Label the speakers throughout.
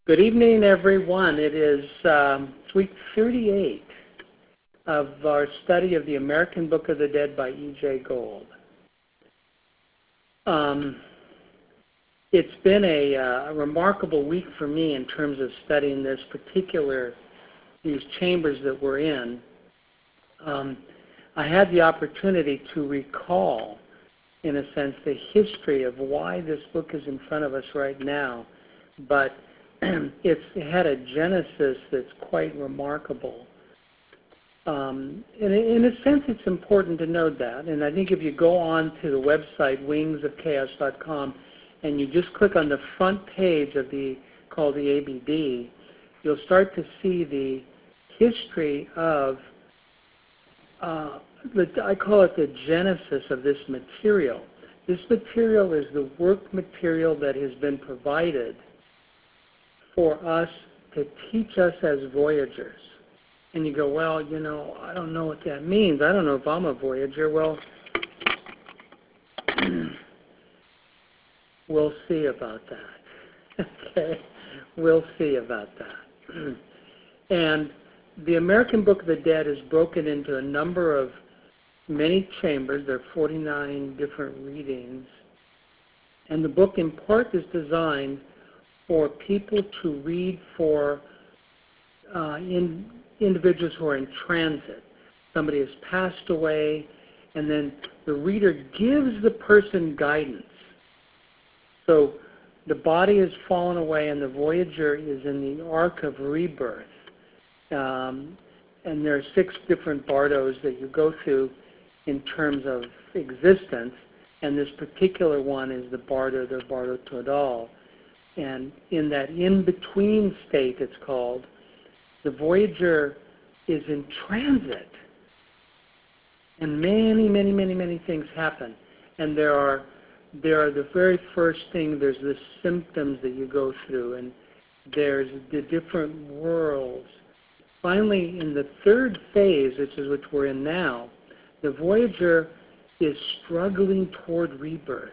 Speaker 1: Good evening, everyone. It is week 38 of our study of the American Book of the Dead by E.J. Gold. It's been a remarkable week for me in terms of studying these chambers that we're in. I had the opportunity to recall, in a sense, the history of why this book is in front of us right now, but it's had a genesis that's quite remarkable. In a sense, it's important to note that. And I think if you go on to the website, wingsofchaos.com, and you just click on the front page of called the ABD, you'll start to see the history of, I call it the genesis of this material. This material is the work material that has been provided for us to teach us as voyagers. And you go, well, I don't know what that means. I don't know if I'm a voyager. Well, we'll see about that. Okay? We'll see about that. And the American Book of the Dead is broken into a number of many chambers. There are 49 different readings. And the book in part is designed for people to read for individuals who are in transit. Somebody has passed away, and then the reader gives the person guidance. So the body has fallen away, and the voyager is in the arc of rebirth. And there are 6 different bardos that you go through in terms of existence, and this particular one is the Bardo Todal. And in that in-between state, it's called, the voyager is in transit. And many things happen. And there are the very first thing, there's the symptoms that you go through, and there's the different worlds. Finally, in the third phase, which we're in now, the voyager is struggling toward rebirth.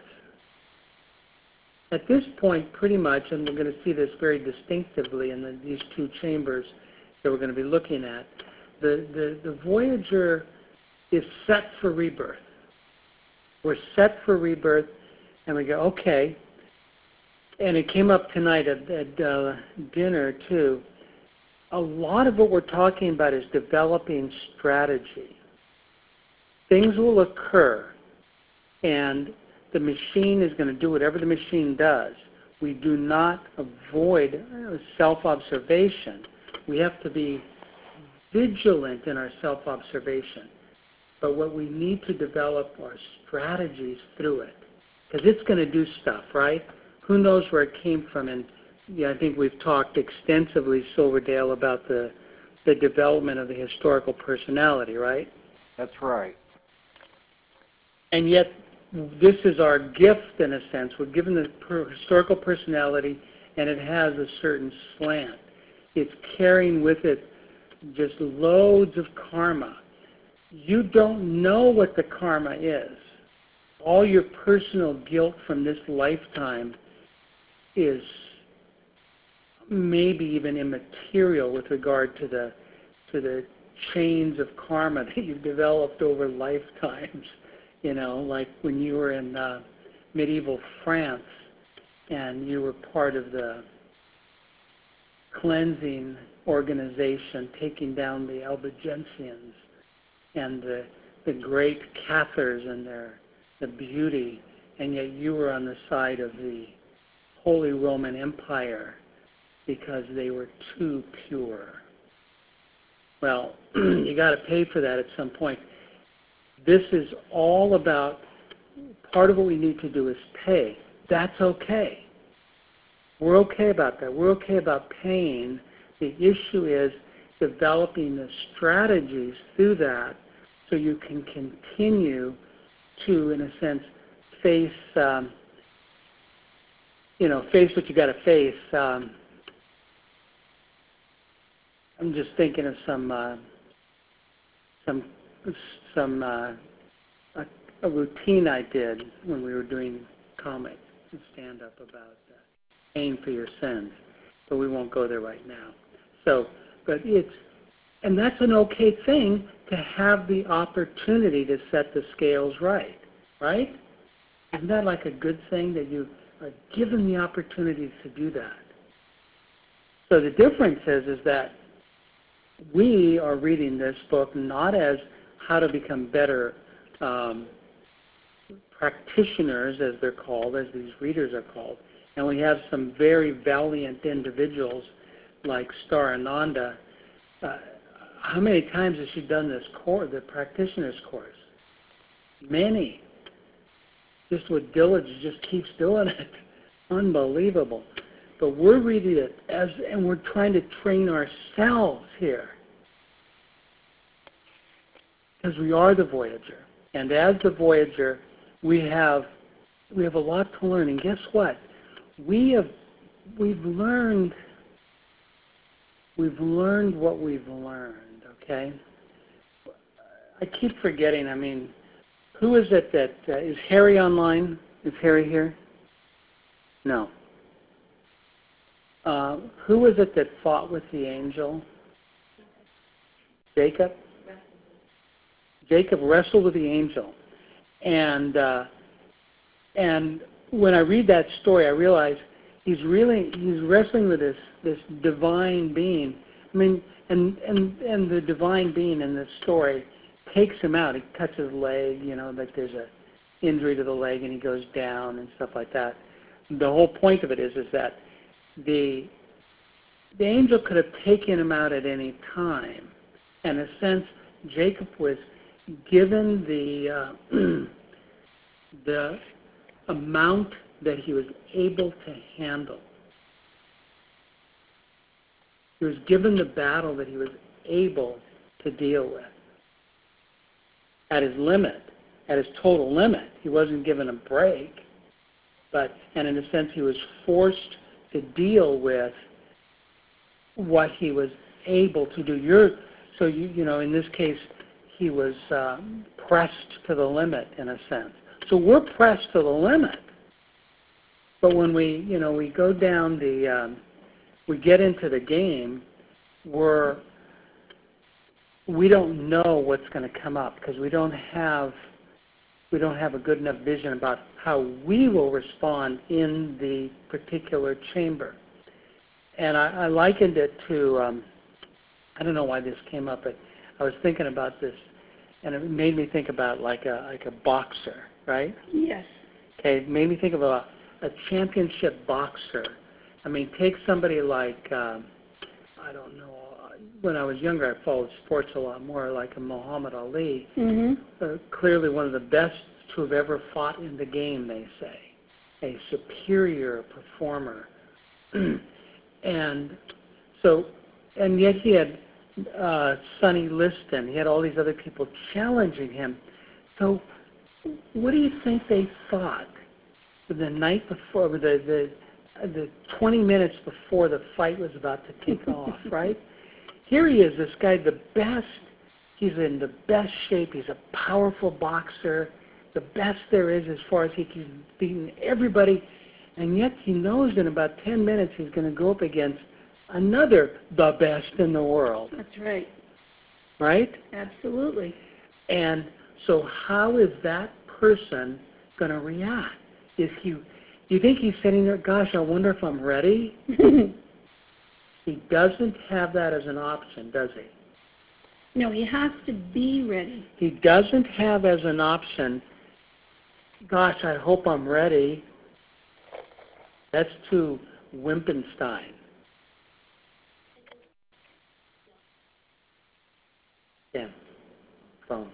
Speaker 1: At this point, pretty much, and we're going to see this very distinctively in these 2 chambers that we're going to be looking at, the voyager is set for rebirth. We're set for rebirth, and we go, okay. And it came up tonight at dinner, too. A lot of what we're talking about is developing strategy. Things will occur, and the machine is going to do whatever the machine does. We do not avoid self-observation. We have to be vigilant in our self-observation. But what we need to develop are strategies through it. Because it's going to do stuff, right? Who knows where it came from? And I think we've talked extensively, Silverdale, about the development of the historical personality, right?
Speaker 2: That's right.
Speaker 1: And yet, this is our gift, in a sense. We're given the historical personality, and it has a certain slant. It's carrying with it just loads of karma. You don't know what the karma is. All your personal guilt from this lifetime is maybe even immaterial with regard to the chains of karma that you've developed over lifetimes. Like when you were in medieval France and you were part of the cleansing organization taking down the Albigensians and the great Cathars and the beauty, and yet you were on the side of the Holy Roman Empire because they were too pure. Well, you got to pay for that at some point. This is all about, part of what we need to do is pay. That's okay. We're okay about that. We're okay about paying. The issue is developing the strategies through that so you can continue to, in a sense, face what you got to face. I'm just thinking of a routine I did when we were doing comic and stand-up about paying for your sins. but we won't go there right now. So, but and that's an okay thing to have the opportunity to set the scales right, right? Isn't that like a good thing that you are given the opportunity to do that? So the difference is that we are reading this book not as how to become better practitioners, as they're called, as these readers are called. And we have some very valiant individuals like Star Ananda. How many times has she done this course, the practitioner's course? Many. Just with diligence, just keeps doing it. Unbelievable. But we're reading it and we're trying to train ourselves here. Because we are the Voyager. And as the Voyager, we have a lot to learn. And guess what? We've learned what we've learned, okay? I keep forgetting, who is it that, is Harry online? Is Harry here? No. Who was it that fought with the angel? Jacob? Jacob wrestled with the angel. And when I read that story, I realize he's wrestling with this divine being. And the divine being in this story takes him out. He cuts his leg, like there's a injury to the leg and he goes down and stuff like that. The whole point of it is that the angel could have taken him out at any time. In a sense, Jacob was given the amount that he was able to handle. He was given the battle that he was able to deal with. At his limit, at his total limit. He wasn't given a break, and in a sense he was forced to deal with what he was able to do. In this case, he was pressed to the limit in a sense. So we're pressed to the limit. But when we go down we get into the game, we don't know what's going to come up because we don't have a good enough vision about how we will respond in the particular chamber. And I likened it to, I don't know why this came up, but I was thinking about this, and it made me think about like a boxer, right?
Speaker 2: Yes.
Speaker 1: Okay, it made me think of a championship boxer. Take somebody like, I don't know, when I was younger I followed sports a lot more, like a Muhammad Ali.
Speaker 2: Mm-hmm.
Speaker 1: Clearly one of the best to have ever fought in the game, they say. A superior performer. And yet he had Sonny Liston. He had all these other people challenging him. So what do you think they thought the night before, the 20 minutes before the fight was about to kick off, right? Here he is, this guy, the best. He's in the best shape. He's a powerful boxer, the best there is as far as he's beaten everybody. And yet he knows in about 10 minutes he's going to go up against another the best in the world.
Speaker 2: That's right.
Speaker 1: Right?
Speaker 2: Absolutely.
Speaker 1: And so how is that person going to react? Do you think he's sitting there, gosh, I wonder if I'm ready? He doesn't have that as an option, does he?
Speaker 2: No, he has to be ready.
Speaker 1: He doesn't have as an option, gosh, I hope I'm ready. That's too Wimpenstein. Yeah, phone.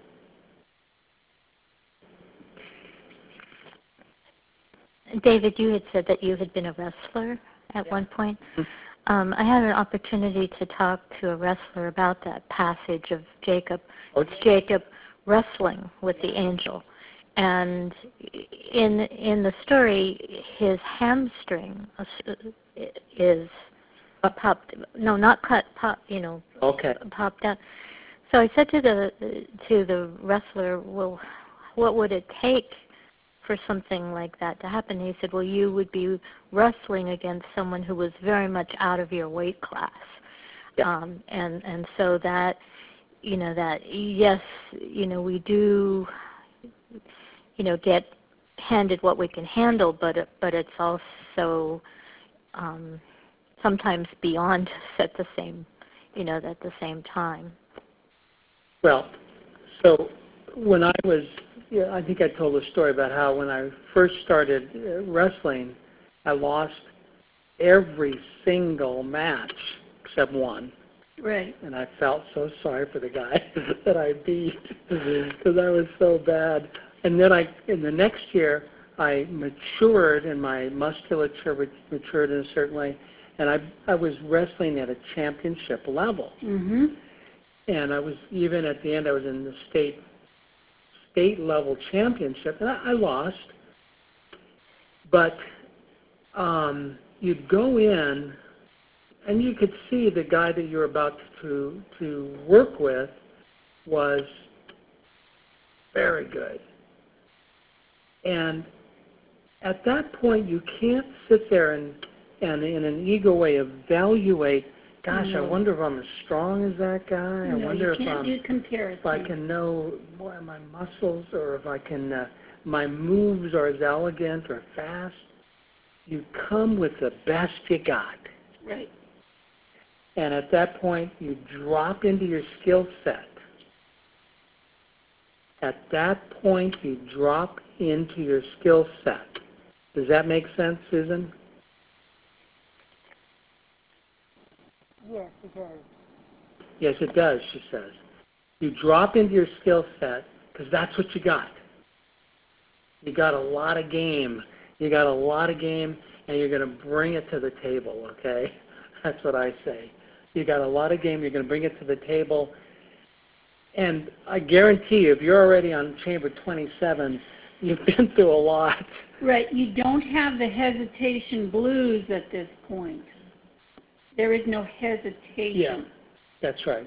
Speaker 3: David, you had said that you had been a wrestler at one point. I had an opportunity to talk to a wrestler about that passage of Jacob. It's Jacob wrestling with the angel. And in the story, his hamstring is popped. No, not cut. Popped out. So I said to the wrestler, well, what would it take for something like that to happen. He said, well, you would be wrestling against someone who was very much out of your weight class.
Speaker 1: Yeah.
Speaker 3: And so that, that, yes, we do, get handed what we can handle, but it's also sometimes beyond us at the same, at the same time.
Speaker 1: Well, so when I was, I think I told a story about how when I first started wrestling, I lost every single match except one.
Speaker 2: Right.
Speaker 1: And I felt so sorry for the guy that I beat because I was so bad. And then in the next year, I matured and my musculature matured in a certain way, and I was wrestling at a championship level.
Speaker 2: Mm-hmm.
Speaker 1: And I was, even at the end, I was in the state level championship, and I lost. But you'd go in, and you could see the guy that you're about to work with was very good. And at that point, you can't sit there and in an ego way evaluate, gosh, I wonder if I'm as strong as that guy. I wonder
Speaker 2: you can't do comparison.
Speaker 1: if I can know my muscles, or if I can, my moves are as elegant or fast. You come with the best you got.
Speaker 2: Right.
Speaker 1: And at that point, you drop into your skill set. At that point, you drop into your skill set. Does that make sense, Susan?
Speaker 3: Yes, it does.
Speaker 1: Yes, it does, she says. You drop into your skill set because that's what you got. You got a lot of game. You got a lot of game, and you're going to bring it to the table, okay? That's what I say. You got a lot of game. You're going to bring it to the table. And I guarantee you, if you're already on chamber 27, you've been through a lot.
Speaker 2: Right. You don't have the hesitation blues at this point. There is no hesitation.
Speaker 1: Yeah, that's right.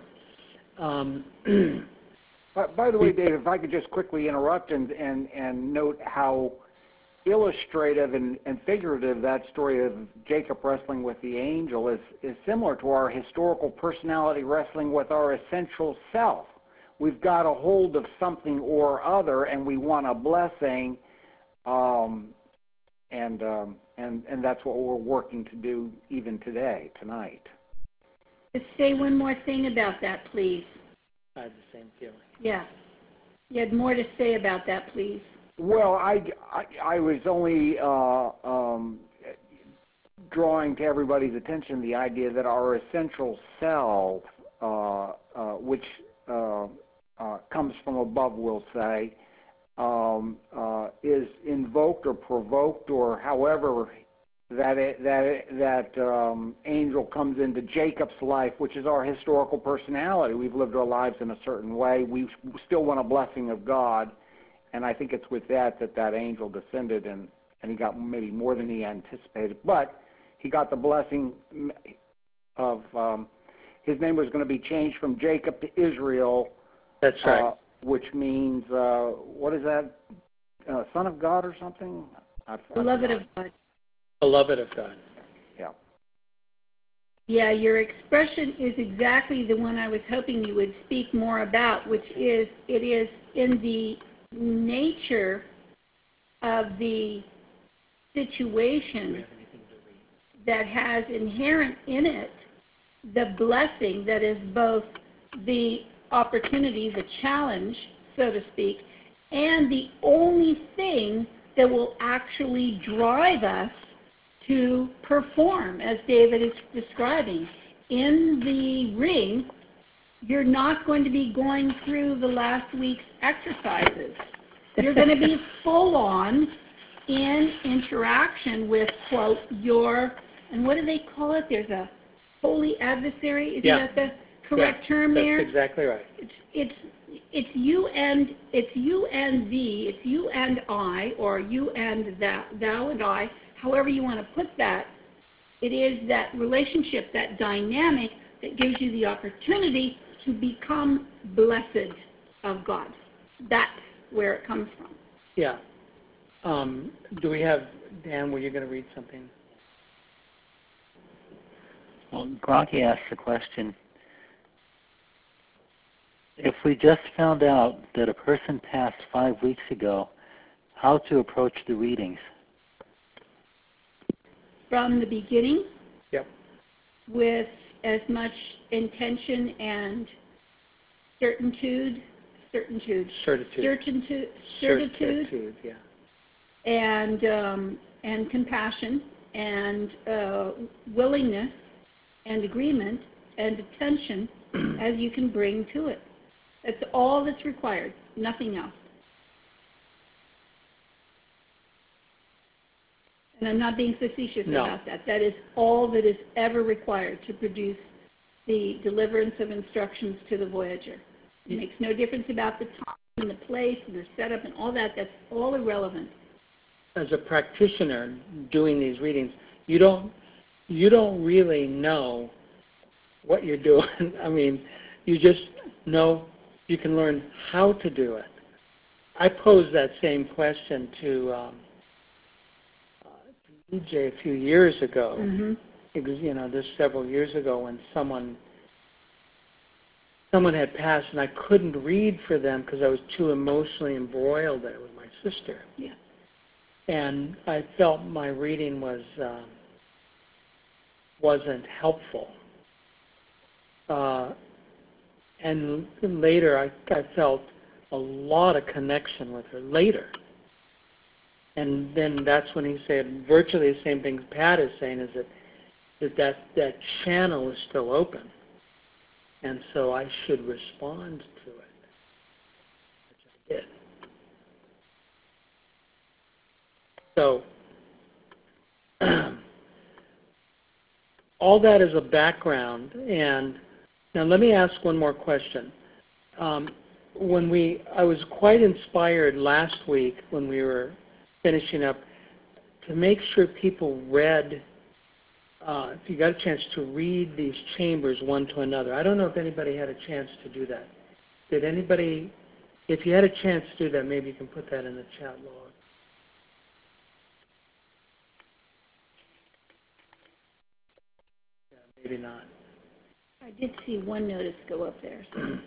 Speaker 4: By the way, Dave, if I could just quickly interrupt and note how illustrative and figurative that story of Jacob wrestling with the angel is similar to our historical personality wrestling with our essential self. We've got a hold of something or other, and we want a blessing, and that's what we're working to do even today, tonight.
Speaker 2: Just say one more thing about that, please.
Speaker 1: I have the same feeling.
Speaker 2: Yeah. You had more to say about that, please.
Speaker 4: Well, I was only drawing to everybody's attention the idea that our essential self, which comes from above, we'll say, is invoked or provoked, or however that angel comes into Jacob's life, which is our historical personality. We've lived our lives in a certain way. We still want a blessing of God, and I think it's with that angel descended, and he got maybe more than he anticipated. But he got the blessing of his name was going to be changed from Jacob to Israel.
Speaker 1: That's right.
Speaker 4: Which means, what is that, son of God or something?
Speaker 2: Beloved of God.
Speaker 1: Beloved of God.
Speaker 4: Yeah.
Speaker 2: Yeah, your expression is exactly the one I was hoping you would speak more about, which is, it is in the nature of the situation that has inherent in it the blessing that is both the opportunity, the challenge, so to speak, and the only thing that will actually drive us to perform, as David is describing. In the ring, you're not going to be going through the last week's exercises. You're going to be full on in interaction with, quote, and what do they call it? There's a holy adversary. Isn't that the correct term there?
Speaker 1: That's exactly right.
Speaker 2: It's you and thee, it's you and I, or you and thou and I, however you want to put that. It is that relationship, that dynamic that gives you the opportunity to become blessed of God. That's where it comes from.
Speaker 1: Yeah. Do we have, Dan, were you going to read something?
Speaker 5: Well, Grokky asked the question, if we just found out that a person passed 5 weeks ago, how to approach the readings?
Speaker 2: From the beginning?
Speaker 1: Yep.
Speaker 2: With as much intention and certitude,
Speaker 1: yeah.
Speaker 2: And compassion and willingness and agreement and attention as you can bring to it. That's all that's required, nothing else. And I'm not being facetious about that. That is all that is ever required to produce the deliverance of instructions to the Voyager. It makes no difference about the time and the place and the setup and all that. That's all irrelevant.
Speaker 1: As a practitioner doing these readings, you don't really know what you're doing. I mean, you just know you can learn how to do it. I posed that same question to DJ a few years ago. This several years ago when someone had passed and I couldn't read for them because I was too emotionally embroiled there with my sister.
Speaker 2: Yeah.
Speaker 1: And I felt my reading wasn't helpful. And later I felt a lot of connection with her later. And then that's when he said virtually the same thing Pat is saying, is that channel is still open. And so I should respond to it, which I did. So all that is a background. And now let me ask one more question. I was quite inspired last week when we were finishing up to make sure people read, if you got a chance to read these chambers one to another. I don't know if anybody had a chance to do that. Did anybody, if you had a chance to do that, maybe you can put that in the chat log. Yeah, maybe not.
Speaker 2: I did see one notice go up there. So.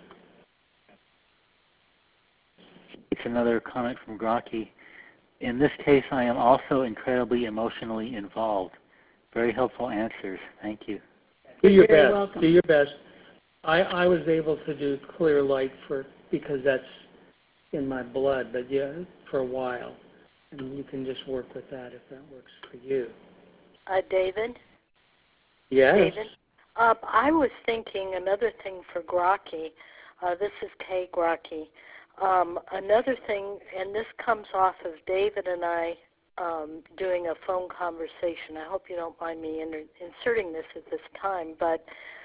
Speaker 5: It's another comment from Grokky. In this case, I am also incredibly emotionally involved. Very helpful answers. Thank you.
Speaker 1: Do your best.
Speaker 2: Welcome.
Speaker 1: Do your best. I was able to do clear light because that's in my blood, but yeah, for a while. And you can just work with that if that works for you.
Speaker 6: David?
Speaker 1: Yes?
Speaker 6: David? I was thinking another thing for Grokky. This is Kay Grokky. Another thing, and this comes off of David and I doing a phone conversation. I hope you don't mind me inserting this at this time, but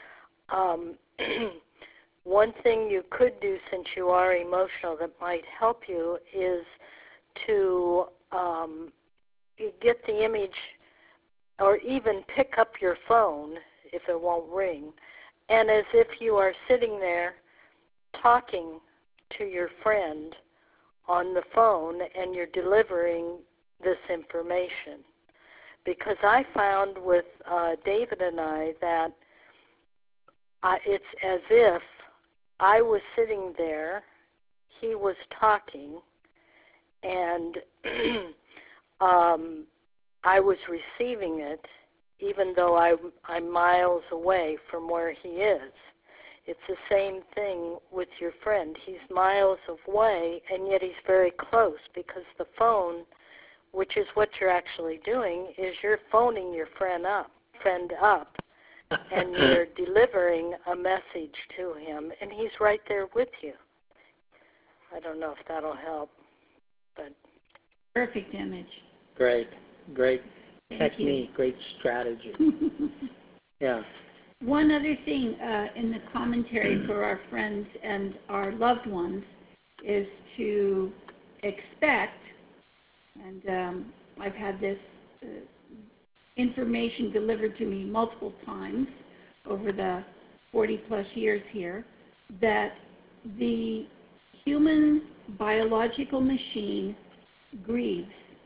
Speaker 6: one thing you could do since you are emotional that might help you is to get the image or even pick up your phone if it won't ring, and as if you are sitting there talking to your friend on the phone and you're delivering this information. Because I found with David and I that it's as if I was sitting there, he was talking, and I was receiving it even though I'm miles away from where he is. It's the same thing with your friend. He's miles away, and yet he's very close because the phone, which is what you're actually doing, is you're phoning your friend up, and you're delivering a message to him, and he's right there with you. I don't know if that'll help, but
Speaker 2: Perfect image.
Speaker 1: Great technique, great strategy. Yeah.
Speaker 2: One other thing in the commentary for our friends and our loved ones is to expect, and I've had this information delivered to me multiple times over the 40-plus years here, that the human biological machine grieves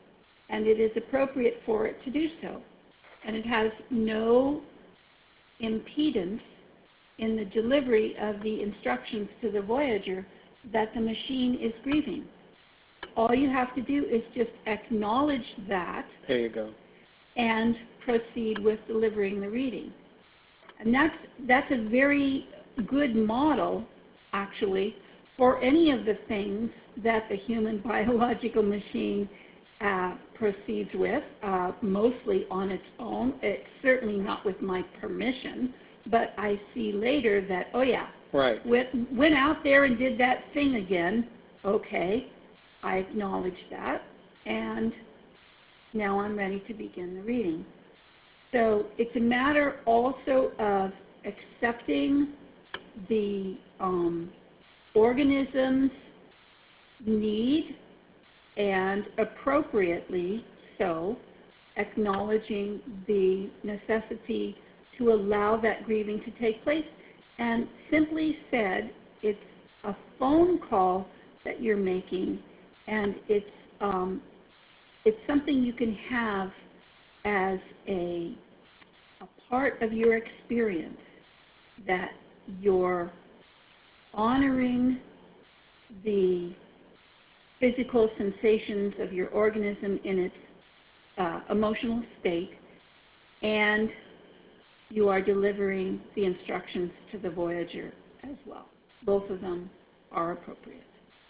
Speaker 2: and it is appropriate for it to do so. And it has no impedance in the delivery of the instructions to the Voyager that the machine is grieving. All you have to do is just acknowledge that.
Speaker 1: There you go.
Speaker 2: And proceed with delivering the reading. And that's a very good model, actually, for any of the things that the human biological machine proceeds with, mostly on its own. It's certainly not with my permission, but I see later that, oh yeah,
Speaker 1: right,
Speaker 2: went out there and did that thing again. Okay, I acknowledge that, and now I'm ready to begin the reading. So it's a matter also of accepting the organism's need, and appropriately so, acknowledging the necessity to allow that grieving to take place. And simply said, it's a phone call that you're making, and it's something you can have as a part of your experience, that you're honoring the physical sensations of your organism in its emotional state, and you are delivering the instructions to the Voyager as well. Both of them are appropriate.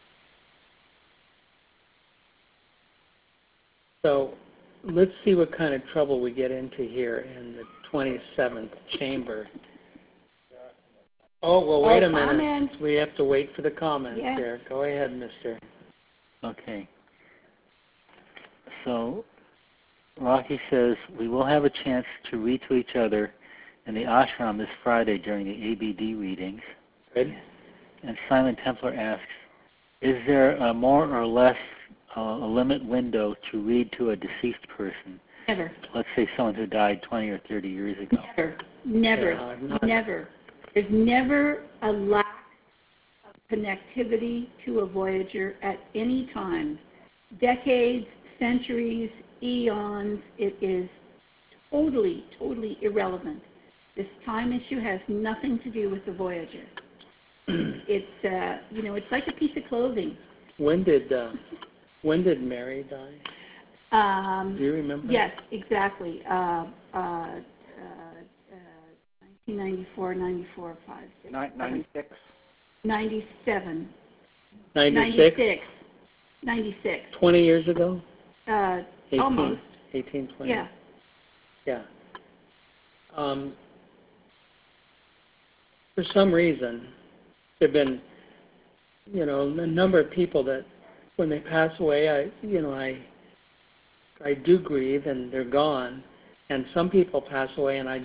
Speaker 1: So let's see what kind of trouble we get into here in the 27th chamber. Oh, well, wait a minute.
Speaker 2: Comments.
Speaker 1: We have to wait for the comments
Speaker 2: Yes.
Speaker 1: here. Go ahead, mister.
Speaker 5: Okay. So Rocky says, we will have a chance to read to each other in the ashram this Friday during the ABD readings.
Speaker 1: Good.
Speaker 5: And Simon Templar asks, is there a more or less a limit window to read to a deceased person?
Speaker 2: Never.
Speaker 5: Let's say someone who died 20 or 30 years ago.
Speaker 2: Never. Never. There's never a lack of connectivity to a Voyager at any time. Decades, centuries, eons, it is totally, totally irrelevant. This time issue has nothing to do with the Voyager. It's, it's like a piece of clothing.
Speaker 1: When did Mary die? Do you remember?
Speaker 2: Yes, exactly. 1994, 94, 5, 6,
Speaker 4: 96.
Speaker 2: 97.
Speaker 1: 96?
Speaker 2: 96.
Speaker 1: 20 years ago? 18,
Speaker 2: Almost.
Speaker 1: 18, 20.
Speaker 2: Yeah.
Speaker 1: Yeah. For some reason, there have been, a number of people that when they pass away, I do grieve and they're gone. And some people pass away and I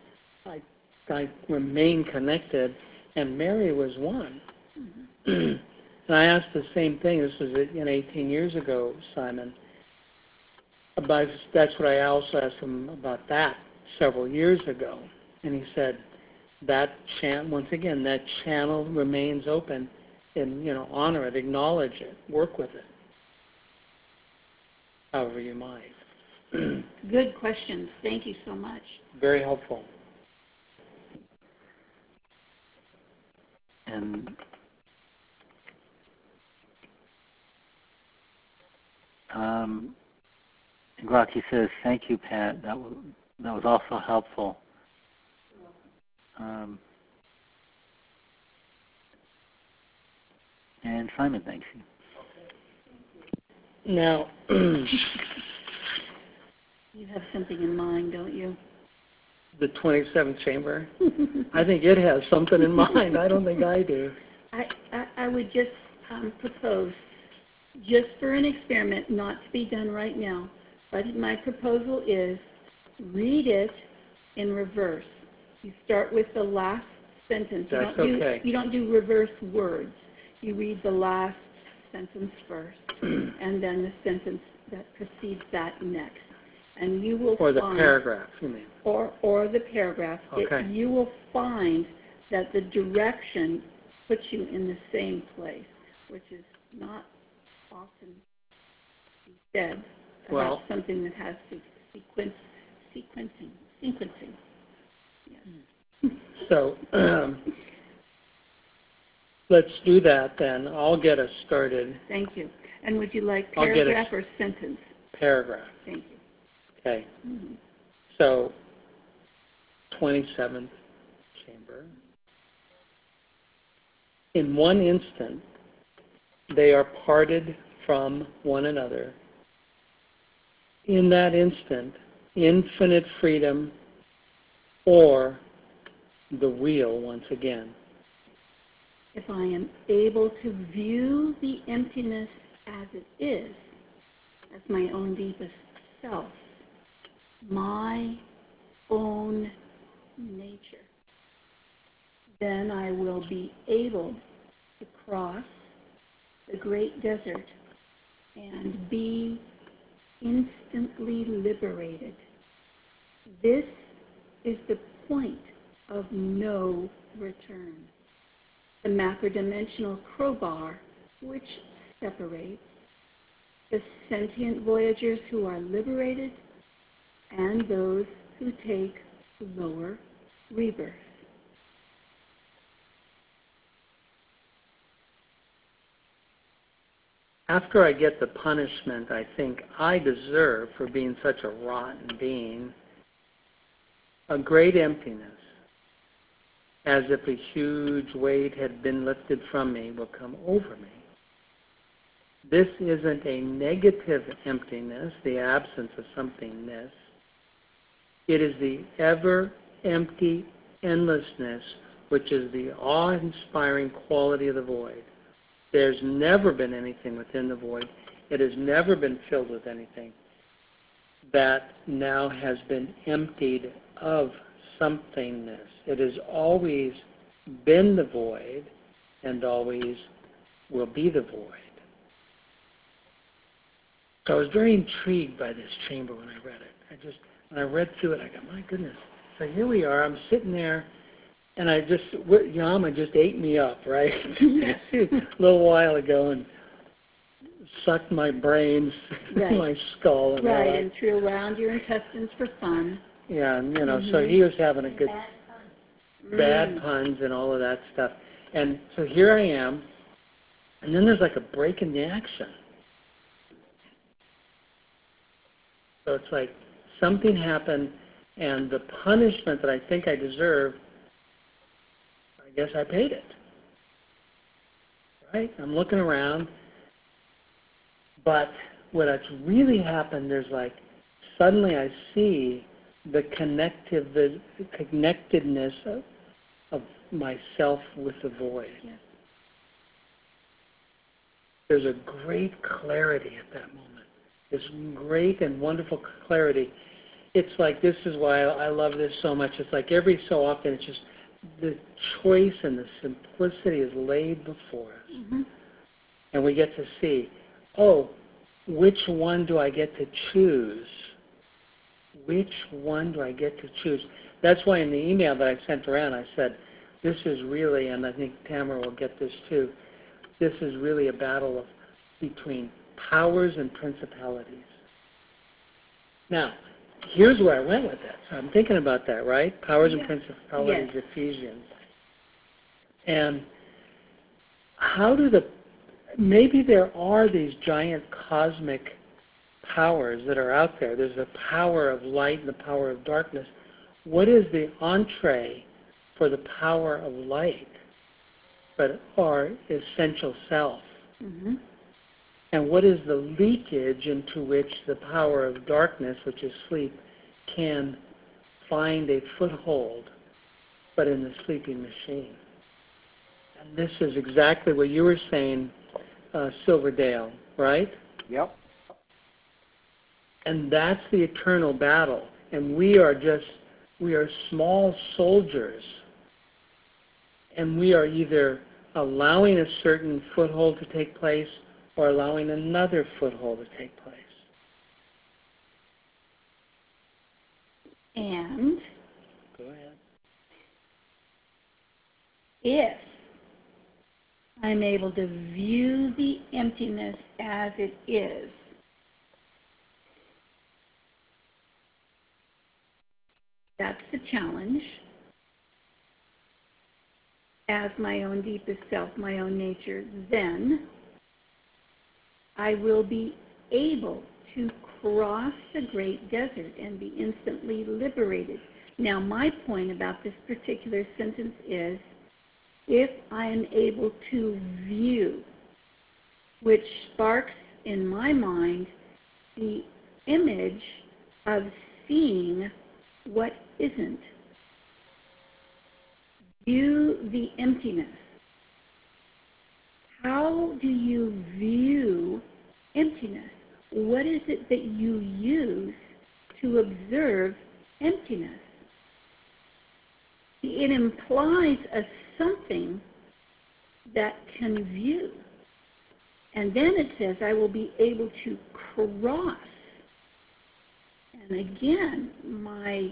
Speaker 1: remain connected, and Mary was one. Mm-hmm. And I asked the same thing. This was 18 years ago, Simon. That's what I also asked him about that several years ago. And he said that once again, that channel remains open, and honor it, acknowledge it, work with it, however you might.
Speaker 2: Good questions. Thank you so much.
Speaker 1: Very helpful.
Speaker 5: And Rocky says, thank you, Pat. That was also helpful. And Simon thanks you.
Speaker 1: Now,
Speaker 2: You have something in mind, don't you?
Speaker 1: the 27th chamber, I think it has something in mind. I don't think I do.
Speaker 2: I would just propose, just for an experiment, not to be done right now, but my proposal is read it in reverse. You start with the last sentence.
Speaker 1: That's okay.
Speaker 2: You don't do reverse words. You read the last sentence first, and then the sentence that precedes that next. And you will
Speaker 1: Or the
Speaker 2: find,
Speaker 1: paragraph, you mean.
Speaker 2: Or the paragraph.
Speaker 1: Okay.
Speaker 2: You will find that the direction puts you in the same place, which is not often said,
Speaker 1: Well,
Speaker 2: something that has sequencing. Yes.
Speaker 1: So let's do that then. I'll get us started.
Speaker 2: Thank you. And would you like
Speaker 1: I'll get
Speaker 2: paragraph or sentence?
Speaker 1: Paragraph.
Speaker 2: Thank you.
Speaker 1: Okay.
Speaker 2: Mm-hmm.
Speaker 1: So 27th chamber. In one instant, they are parted from one another. In that instant, infinite freedom or the wheel once again.
Speaker 2: If I am able to view the emptiness as it is, as my own deepest self, my own nature, then I will be able to cross the great desert and be instantly liberated. This is the point of no return. The macrodimensional crowbar which separates the sentient voyagers who are liberated and those who take lower rebirth.
Speaker 1: After I get the punishment I think I deserve for being such a rotten being, a great emptiness, as if a huge weight had been lifted from me, will come over me. This isn't a negative emptiness, the absence of somethingness. It is the ever-empty endlessness, which is the awe-inspiring quality of the void. There's never been anything within the void. It has never been filled with anything that now has been emptied of somethingness. It has always been the void and always will be the void. So I was very intrigued by this chamber when I read it. When I read through it, I go, my goodness. So here we are. I'm sitting there, and Yama just ate me up, right? A little while ago, and sucked my brains,
Speaker 2: Right.
Speaker 1: my skull. And
Speaker 2: right, and threw around your intestines for fun.
Speaker 1: Yeah, and so he was having a good bad
Speaker 2: Mm.
Speaker 1: puns and all of that stuff. And so here I am, and then there's like a break in the action. So it's like something happened, and the punishment that I think I deserve, I guess I paid it. Right? I'm looking around, but what's really happened, there's like, suddenly I see the connectedness of myself with the void.
Speaker 2: Yes.
Speaker 1: There's a great clarity at that moment. This great and wonderful clarity. It's like, this is why I love this so much. It's like every so often, it's just the choice and the simplicity is laid before us.
Speaker 2: Mm-hmm.
Speaker 1: And we get to see, oh, which one do I get to choose? Which one do I get to choose? That's why in the email that I sent around, I said, this is really, and I think Tamara will get this too, this is really a battle between powers and principalities. Now, here's where I went with that. So I'm thinking about that, right? Powers and principalities,
Speaker 2: yes.
Speaker 1: Ephesians. And maybe there are these giant cosmic powers that are out there. There's the power of light and the power of darkness. What is the entree for the power of light, but our essential self?
Speaker 2: Mm-hmm.
Speaker 1: And what is the leakage into which the power of darkness, which is sleep, can find a foothold, but in the sleeping machine? And this is exactly what you were saying, Silverdale, right?
Speaker 4: Yep.
Speaker 1: And that's the eternal battle. And we are small soldiers. And we are either allowing a certain foothold to take place or allowing another foothold to take place.
Speaker 2: And
Speaker 1: Go ahead.
Speaker 2: if I'm able to view the emptiness as it is, That's the challenge. As my own deepest self, my own nature, then I will be able to cross the great desert and be instantly liberated. Now, my point about this particular sentence is, if I am able to view, which sparks in my mind the image of seeing what isn't. View the emptiness. How do you view emptiness? What is it that you use to observe emptiness? It implies a something that can view. And then it says, I will be able to cross. And again, my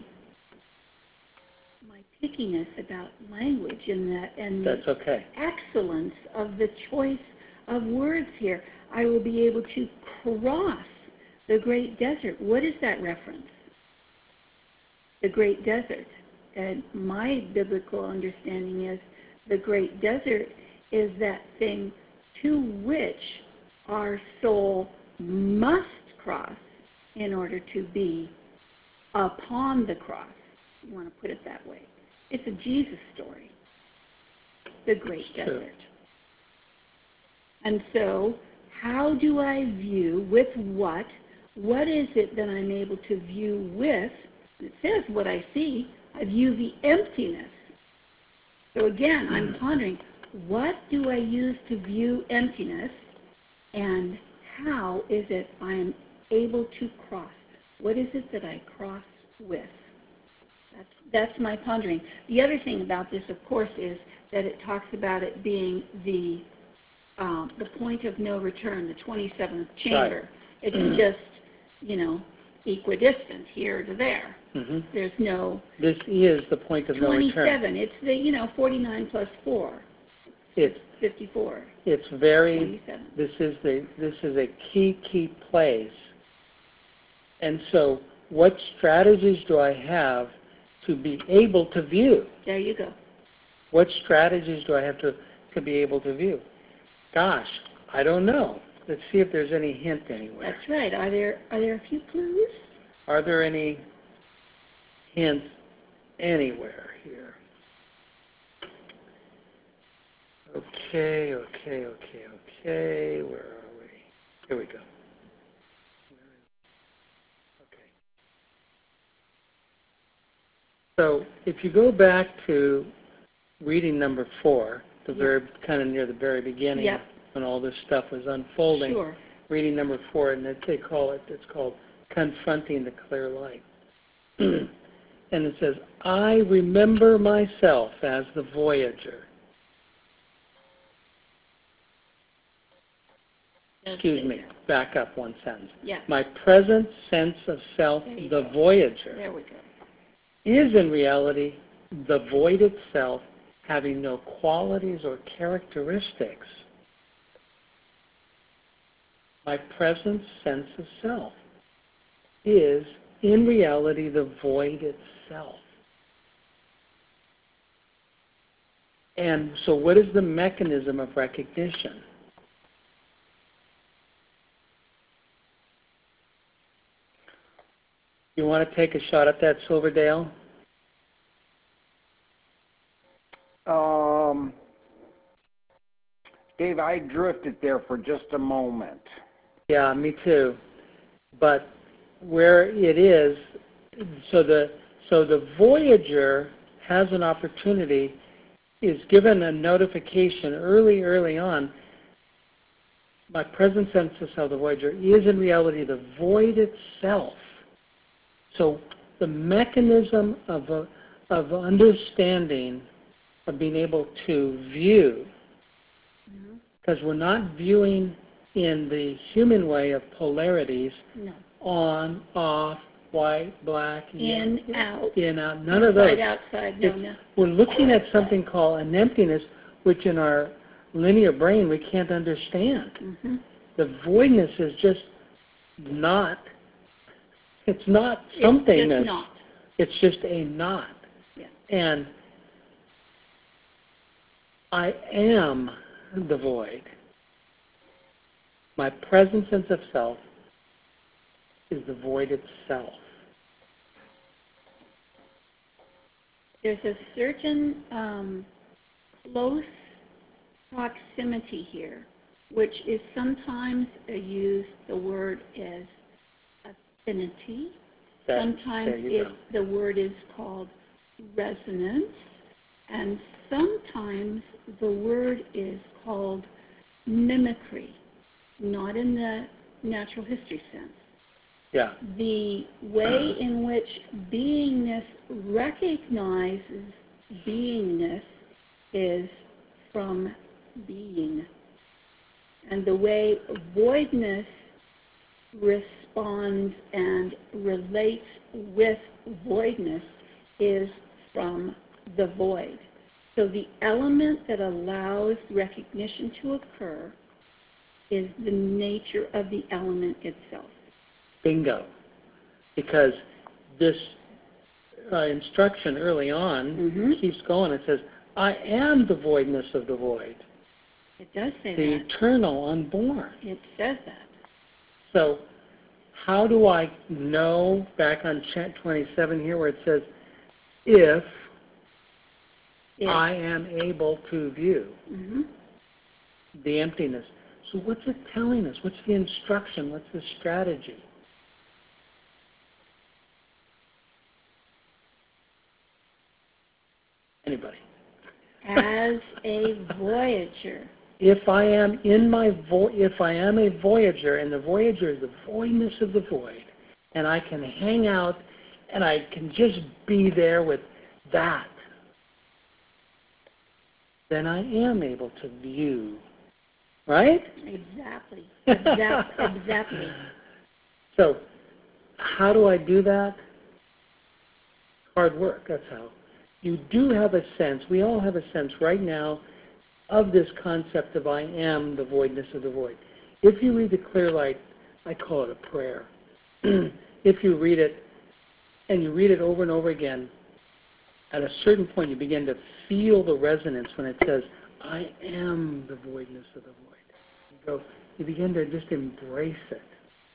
Speaker 2: pickiness about language and
Speaker 1: That's okay.
Speaker 2: excellence of the choice of words here. I will be able to cross the great desert. What is that reference? The great desert. And my biblical understanding is the great desert is that thing to which our soul must cross in order to be upon the cross. You want to put it that way. It's a Jesus story, the great desert. And so, how do I view with what? What is it that I'm able to view with? It says what I see. I view the emptiness. So again, I'm pondering, what do I use to view emptiness, and how is it I'm able to cross? What is it that I cross with? That's my pondering. The other thing about this, of course, is that it talks about it being the point of no return, the 27th chamber.
Speaker 1: Right.
Speaker 2: It's just, equidistant here to there.
Speaker 1: Mm-hmm.
Speaker 2: There's no...
Speaker 1: This is the point of no return.
Speaker 2: 27. It's the, 49 plus 4.
Speaker 1: It's
Speaker 2: 54.
Speaker 1: It's very...
Speaker 2: 27.
Speaker 1: This is a key place. And so, what strategies do I have to be able to view?
Speaker 2: There you go.
Speaker 1: What strategies do I have to be able to view? Gosh, I don't know. Let's see if there's any hint anywhere.
Speaker 2: That's right. Are there a few clues?
Speaker 1: Are there any hints anywhere here? Okay. Where are we? Here we go. Okay. So if you go back to reading number 4, the very kind of near the very beginning,
Speaker 2: Yep.
Speaker 1: when all this stuff was unfolding,
Speaker 2: Sure.
Speaker 1: reading number 4, and it's called Confronting the Clear Light. And it says, I remember myself as the voyager. Excuse me, back up one sentence.
Speaker 2: Yeah.
Speaker 1: My present sense of self, the voyager,
Speaker 2: There we go.
Speaker 1: is in reality the void itself, having no qualities or characteristics. My present sense of self is in reality the void itself. And so what is the mechanism of recognition? You want to take a shot at that, Silverdale?
Speaker 4: Dave, I drifted there for just a moment.
Speaker 1: Yeah, me too. But where it is, so the Voyager has an opportunity, is given a notification early on. My present sense of self, the Voyager, is in reality the void itself. So the mechanism of understanding, of being able to view, because we're not viewing in the human way of polarities,
Speaker 2: No.
Speaker 1: on, off, white, black,
Speaker 2: In, out.
Speaker 1: None of those.
Speaker 2: Outside, no.
Speaker 1: We're looking at something called an emptiness, which in our linear brain we can't understand.
Speaker 2: Mm-hmm.
Speaker 1: The voidness is just not. It's not somethingness.
Speaker 2: It's just not.
Speaker 1: It's just a not.
Speaker 2: Yeah.
Speaker 1: And I am the void. My present sense of self is the void itself.
Speaker 2: There's a certain close proximity here, which is sometimes used, the word is affinity. Sometimes the word is called resonance. And sometimes the word is called mimicry, not in the natural history sense.
Speaker 1: Yeah.
Speaker 2: The way in which beingness recognizes beingness is from being. And the way voidness responds and relates with voidness is from the void. So the element that allows recognition to occur is the nature of the element itself.
Speaker 1: Bingo. Because this instruction early on keeps going. It says, I am the voidness of the void.
Speaker 2: It does say
Speaker 1: the
Speaker 2: that.
Speaker 1: eternal unborn.
Speaker 2: It says that.
Speaker 1: So how do I know, back on chat 27 here where it says, if I am able to view the emptiness. So what's it telling us? What's the instruction? What's the strategy? Anybody?
Speaker 2: As a voyager.
Speaker 1: If I am in my if I am a voyager, and the voyager is the voidness of the void, and I can hang out and I can just be there with that, then I am able to view. Right?
Speaker 2: Exactly. Exactly.
Speaker 1: So how do I do that? Hard work, that's how. You do have a sense, we all have a sense right now of this concept of I am the voidness of the void. If you read the Clear Light, I call it a prayer. If you read it, and you read it over and over again, at a certain point you begin to feel the resonance when it says, I am the voidness of the void. You begin to just embrace it.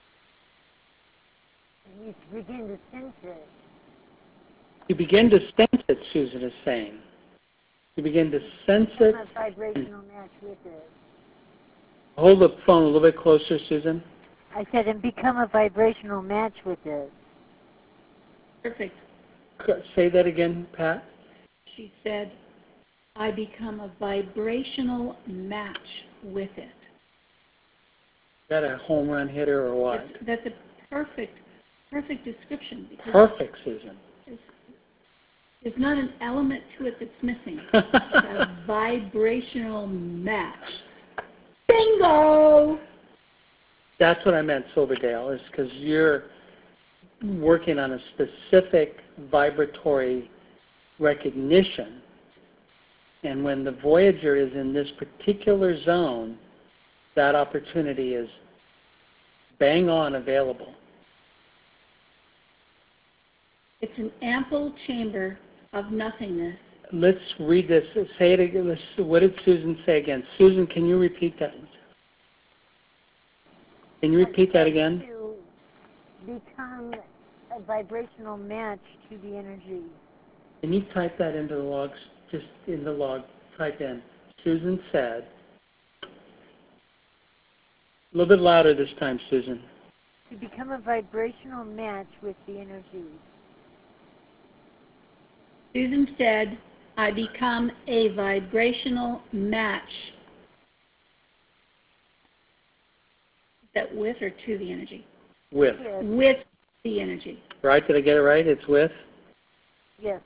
Speaker 7: You begin to sense it.
Speaker 1: You begin to sense it, Susan is saying. You begin to sense it.
Speaker 7: A vibrational match with it.
Speaker 1: Hold the phone a little bit closer, Susan.
Speaker 7: I said, and become a vibrational match with it.
Speaker 2: Perfect.
Speaker 1: Say that again, Pat.
Speaker 2: She said, I become a vibrational match with it.
Speaker 1: Is that a home run hitter or what?
Speaker 2: That's a perfect description.
Speaker 1: Perfect, Susan.
Speaker 2: There's not an element to it that's missing. It's a vibrational match. Bingo!
Speaker 1: That's what I meant, Silverdale, is because you're working on a specific vibratory recognition. And when the Voyager is in this particular zone, that opportunity is bang on available.
Speaker 2: It's an ample chamber of nothingness.
Speaker 1: Let's read this. Say it again. What did Susan say again? Susan, can you repeat that? Can you repeat that again?
Speaker 7: To become a vibrational match to the energy.
Speaker 1: Can you type that into the logs? Just in the log, type in. Susan said. A little bit louder this time, Susan.
Speaker 7: To become a vibrational match with the energy.
Speaker 2: Susan said, I become a vibrational match. Is that with or to the energy?
Speaker 1: With.
Speaker 7: Yes.
Speaker 2: With the energy.
Speaker 1: Right? Did I get it right? It's with?
Speaker 7: Yes.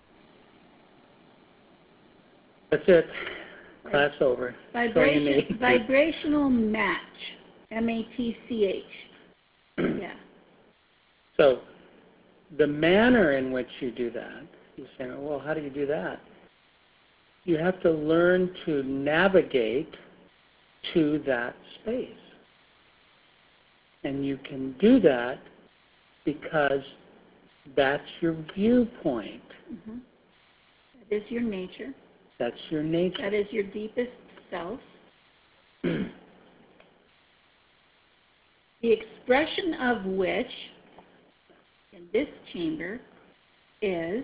Speaker 1: That's it. Class over.
Speaker 2: Vibrational match. M-A-T-C-H. Yeah.
Speaker 1: So the manner in which you do that, you say, well, how do you do that? You have to learn to navigate to that space. And you can do that because That's your viewpoint.
Speaker 2: Mm-hmm. That is your nature.
Speaker 1: That's your nature.
Speaker 2: That is your deepest self. The expression of which, in this chamber, is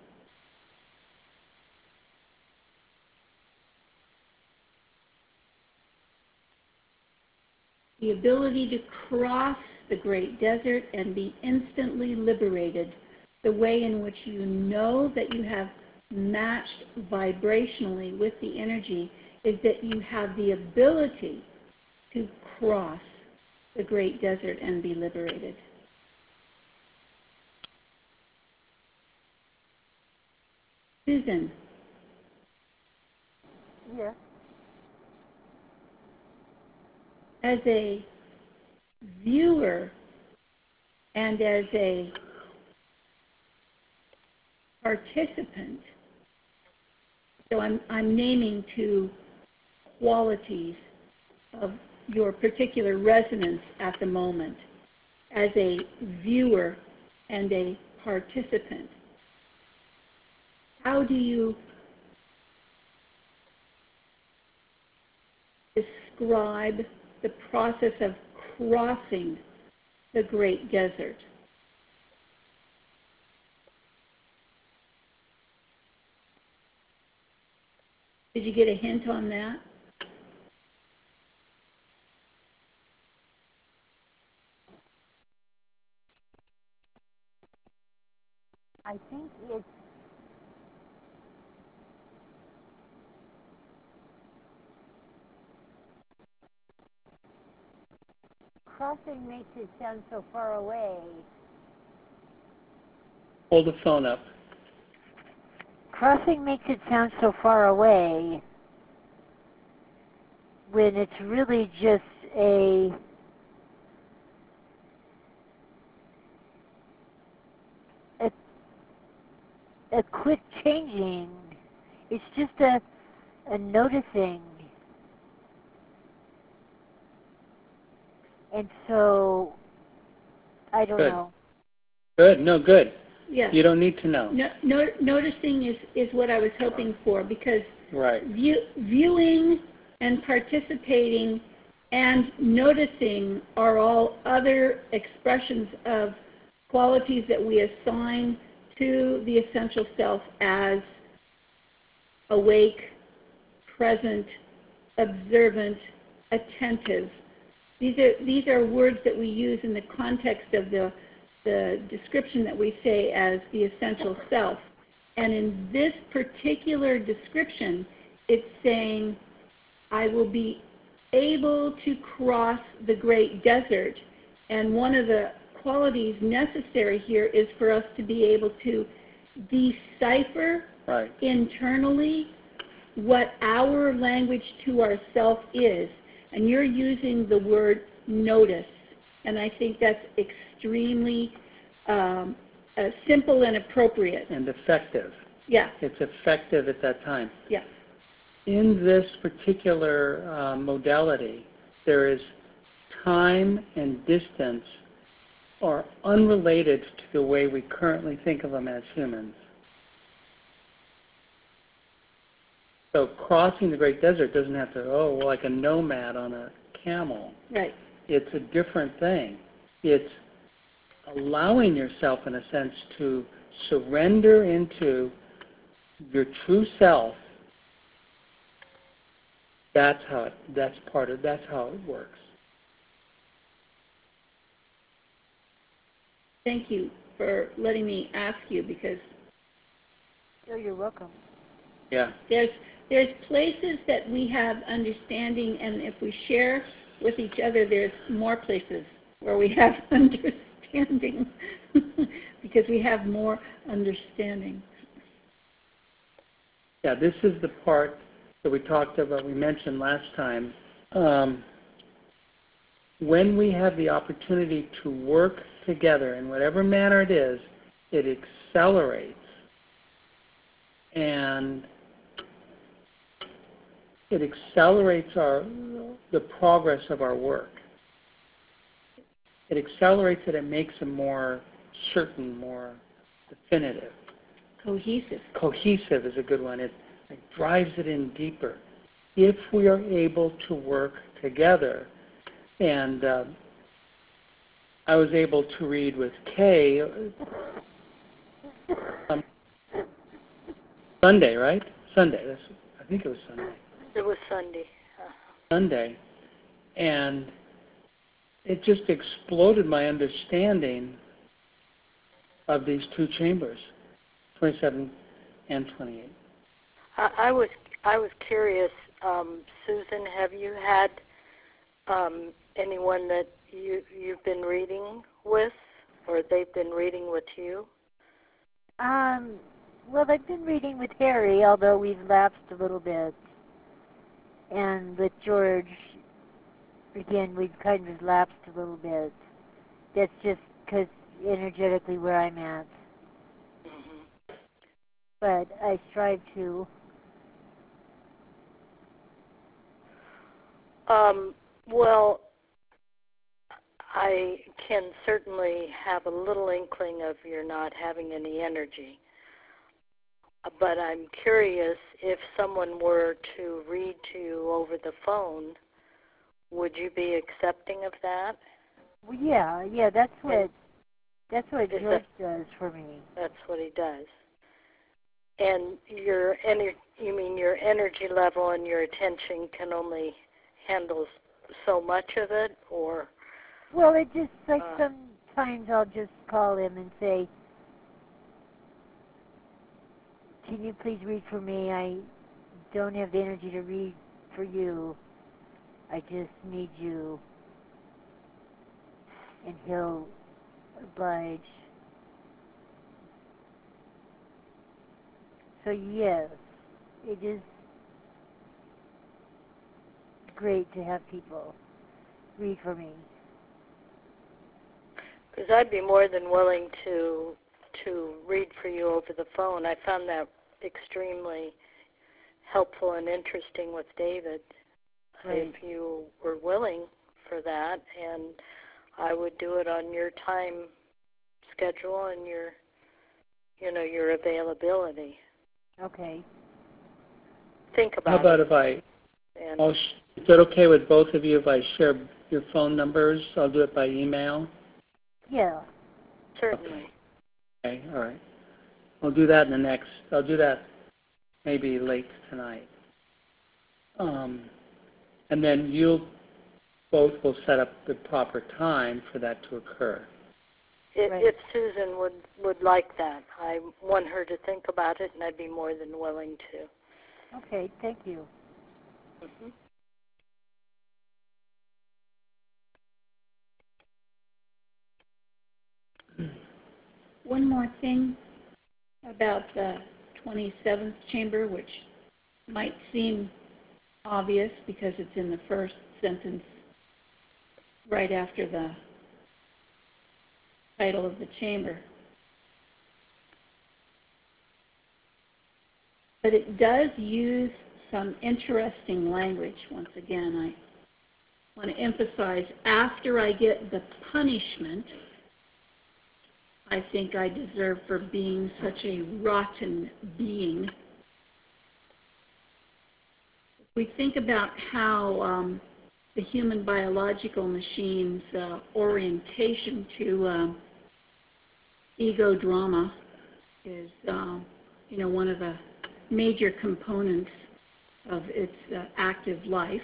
Speaker 2: the ability to cross the great desert and be instantly liberated, the way in which you know that you have matched vibrationally with the energy is that you have the ability to cross the great desert and be liberated. Susan.
Speaker 7: Yes.
Speaker 2: As a viewer and as a participant, so I'm naming two qualities of your particular resonance at the moment, as a viewer and a participant. How do you describe the process of crossing the great desert? Did you get a hint on that?
Speaker 7: I think it's crossing makes it sound so far away.
Speaker 1: Hold the phone up.
Speaker 7: Crossing makes it sound so far away when it's really just a quick changing. It's just a noticing. And so, I don't know.
Speaker 1: Good. No, good.
Speaker 2: Yes.
Speaker 1: You don't need to know.
Speaker 2: Noticing is what I was hoping for, because
Speaker 1: right.
Speaker 2: Viewing and participating and noticing are all other expressions of qualities that we assign to the essential self as awake, present, observant, attentive. These are words that we use in the context of the description that we say as the essential self. And in this particular description, it's saying, I will be able to cross the great desert. And one of the qualities necessary here is for us to be able to decipher internally what our language to ourself is. And you're using the word notice. And I think that's extremely simple and appropriate.
Speaker 1: And effective.
Speaker 2: Yeah.
Speaker 1: It's effective at that time.
Speaker 2: Yeah.
Speaker 1: In this particular modality, there is time and distance are unrelated to the way we currently think of them as humans. So crossing the Great Desert doesn't have to, like a nomad on a camel.
Speaker 2: Right.
Speaker 1: It's a different thing. It's allowing yourself, in a sense, to surrender into your true self. That's how it works.
Speaker 2: Thank you for letting me ask you, because
Speaker 7: you're welcome.
Speaker 1: Yeah.
Speaker 2: There's places that we have understanding, and if we share with each other, there's more places where we have understanding because we have more understanding.
Speaker 1: Yeah, this is the part that we talked about, we mentioned last time. When we have the opportunity to work together in whatever manner it is, it accelerates. And it accelerates the progress of our work. It accelerates it and makes it more certain, more definitive.
Speaker 2: Cohesive.
Speaker 1: Cohesive is a good one. It drives it in deeper. If we are able to work together, and I was able to read with Kay Sunday, right? Sunday. I think it was Sunday.
Speaker 6: It was Sunday.
Speaker 1: Sunday, and it just exploded my understanding of these two chambers, 27 and 28.
Speaker 6: I was curious, Susan. Have you had anyone that you've been reading with, or they've been reading with you?
Speaker 7: Well, I've been reading with Harry, although we've lapsed a little bit. And with George, again, we've kind of lapsed a little bit. That's just because energetically where I'm at. Mm-hmm. But I strive to.
Speaker 6: Well, I can certainly have a little inkling of your not having any energy. But I'm curious, if someone were to read to you over the phone, would you be accepting of that?
Speaker 7: Well, yeah, that's what George does for me.
Speaker 6: That's what he does. And your energy level and your attention can only handle so much of it, or?
Speaker 7: Well, it just like sometimes I'll just call him and say, "Can you please read for me? I don't have the energy to read for you. I just need you." And he'll oblige. So yes, it is great to have people read for me.
Speaker 6: Because I'd be more than willing to read for you over the phone. I found that extremely helpful and interesting with David.
Speaker 7: Right.
Speaker 6: If you were willing for that, and I would do it on your time schedule and your availability.
Speaker 7: Okay.
Speaker 6: Think about
Speaker 1: How about
Speaker 6: it.
Speaker 1: Is that okay with both of you if I share your phone numbers? I'll do it by email.
Speaker 7: Yeah.
Speaker 6: Certainly.
Speaker 1: Okay, all right. I'll do that I'll do that maybe late tonight. And then you both will set up the proper time for that to occur.
Speaker 6: If Susan would like that, I want her to think about it, and I'd be more than willing to.
Speaker 7: Okay, thank you.
Speaker 6: Mm-hmm.
Speaker 2: One more thing about the 27th chamber, which might seem obvious because it's in the first sentence right after the title of the chamber. But it does use some interesting language. Once again, I want to emphasize, after I get the punishment I think I deserve for being such a rotten being. We think about how the human biological machine's orientation to ego drama is, one of the major components of its active life.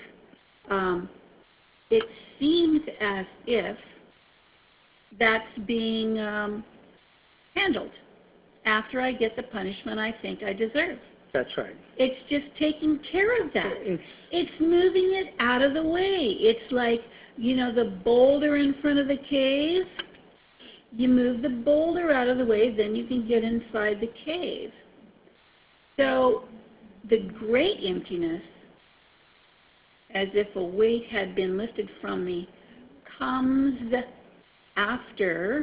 Speaker 2: It seems as if that's being handled after I get the punishment I think I deserve.
Speaker 1: That's right.
Speaker 2: It's just taking care of that. It's moving it out of the way. It's like, the boulder in front of the cave. You move the boulder out of the way, then you can get inside the cave. So the great emptiness, as if a weight had been lifted from me, comes after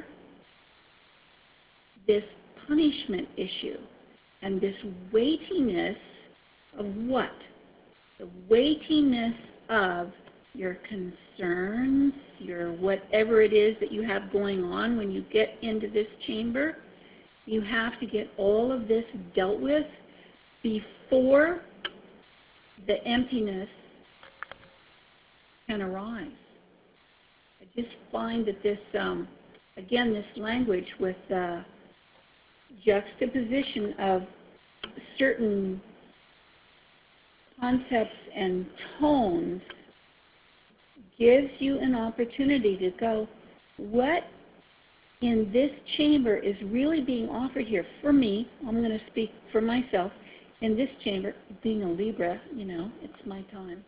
Speaker 2: this punishment issue and this weightiness of what? The weightiness of your concerns, your whatever it is that you have going on when you get into this chamber. You have to get all of this dealt with before the emptiness can arise. I just find that this, again, this language with juxtaposition of certain concepts and tones gives you an opportunity to go, what in this chamber is really being offered here for me? I'm going to speak for myself. In this chamber, being a Libra, you know, it's my time.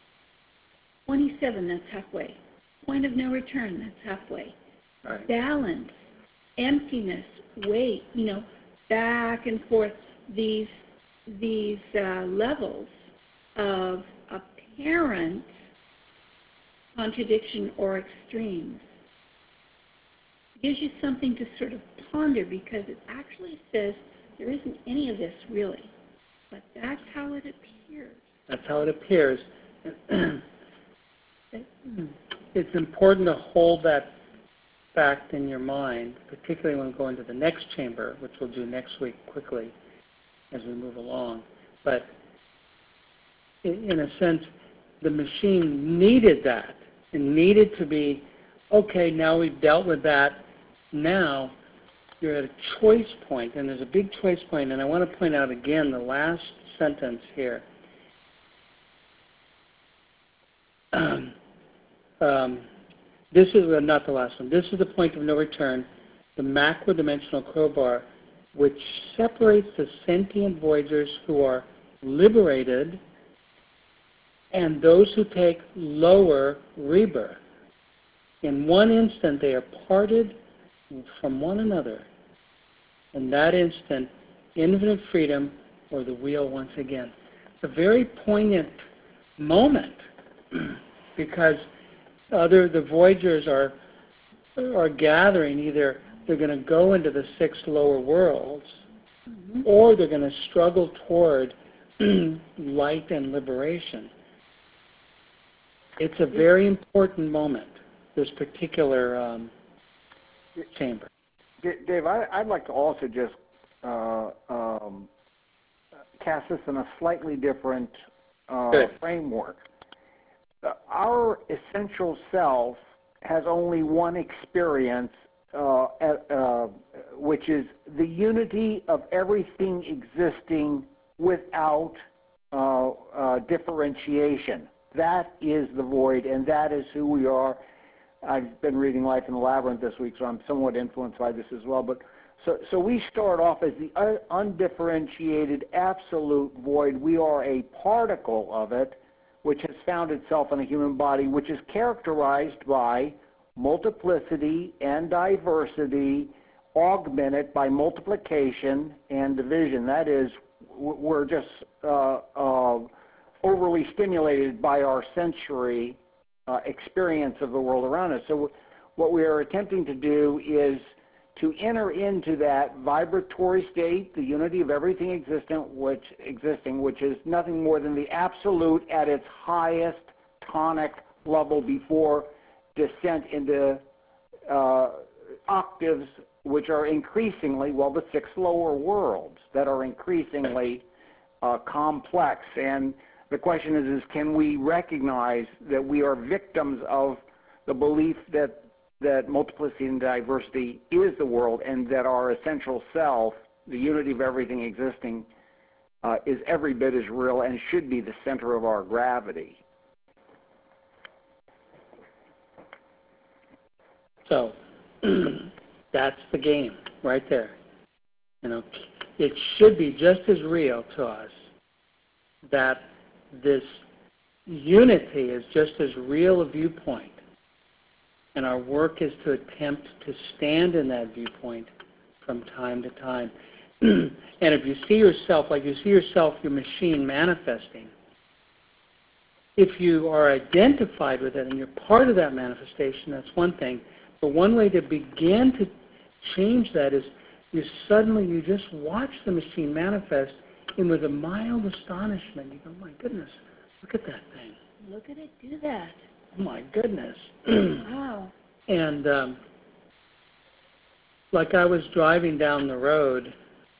Speaker 2: 27, that's halfway. Point of no return, that's halfway.
Speaker 1: Right.
Speaker 2: Balance, emptiness, weight, you know, back and forth, these levels of apparent contradiction or extremes. It gives you something to sort of ponder, because it actually says there isn't any of this really, but that's how it appears.
Speaker 1: That's how it appears. It's important to hold that fact in your mind, particularly when going to the next chamber, which we'll do next week quickly as we move along. But in a sense, the machine needed that. It needed to be, okay, now we've dealt with that. Now you're at a choice point, and there's a big choice point, and I want to point out again the last sentence here. This is not the last one. This is the point of no return, the macro-dimensional crowbar, which separates the sentient voyagers who are liberated and those who take lower rebirth. In one instant, they are parted from one another. In that instant, infinite freedom or the wheel once again. It's a very poignant moment because the voyagers are gathering. Either they're going to go into the 6 lower worlds, or they're going to struggle toward light and liberation. It's a very important moment, this particular chamber.
Speaker 4: Dave, I'd like to also just cast this in a slightly different framework. Our essential self has only one experience, which is the unity of everything existing without differentiation. That is the void, and that is who we are. I've been reading Life in the Labyrinth this week, so I'm somewhat influenced by this as well. But so we start off as the undifferentiated absolute void. We are a particle of it, which has found itself in a human body, which is characterized by multiplicity and diversity, augmented by multiplication and division. That is, we're just overly stimulated by our sensory experience of the world around us. So what we are attempting to do is to enter into that vibratory state, the unity of everything existing, which is nothing more than the absolute at its highest tonic level before descent into octaves, which are increasingly, the 6 lower worlds that are increasingly complex. And the question is can we recognize that we are victims of the belief that multiplicity and diversity is the world, and that our essential self, the unity of everything existing, is every bit as real and should be the center of our gravity.
Speaker 1: So that's the game right there. You know, it should be just as real to us that this unity is just as real a viewpoint. And our work is to attempt to stand in that viewpoint from time to time. And if you see yourself, like you see yourself, your machine manifesting, if you are identified with it and you're part of that manifestation, that's one thing. But one way to begin to change that is you just watch the machine manifest, and with a mild astonishment, you go, my goodness, look at that thing.
Speaker 2: Look at it do that.
Speaker 1: oh my goodness.
Speaker 2: Wow.
Speaker 1: And like I was driving down the road